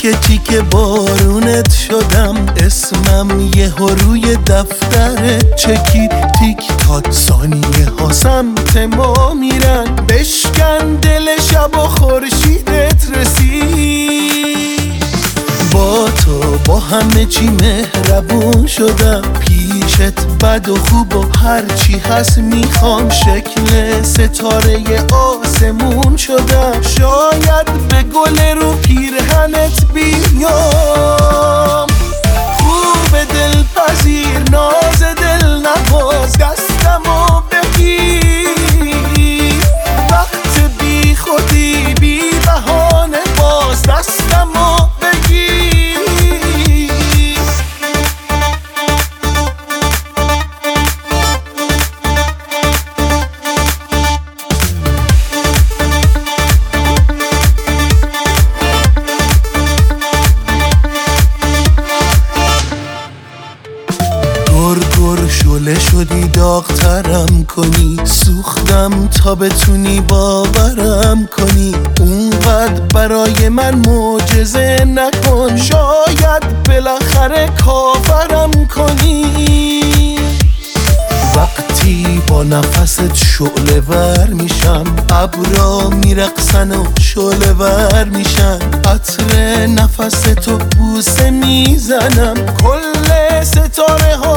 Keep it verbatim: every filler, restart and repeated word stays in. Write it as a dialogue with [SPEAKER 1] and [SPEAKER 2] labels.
[SPEAKER 1] تیکه تیکه بارونت شدم، اسمم یه روی دفترت چکید. تیک تاک ثانیه ها سمت ما میرن، بشکن دل شب و خورشیدت رسید. با تو با همه چی مهربون شدم، پیشت بد و خوب و هرچی هست میخوام. شکل ستاره آسمون شدم، شاید به گل رو پیرهنت بیام. خوب دل پذیر ناز دل نواز، دستمو بگیر. وقت بی خودی بی بهانه باز، دستمو بگیر. گر گر شله شدی داغترم کنی، سوختم تا بتونی باورم کنی. اونقدر برای من معجزه نکن، شاید بالاخره کافرم کنی. وقتی با نفست شعله ور میشم، ابرا میرقصن و شعله ور میشن. عطر نفس تو بوسه میزنم، کل ستاره ها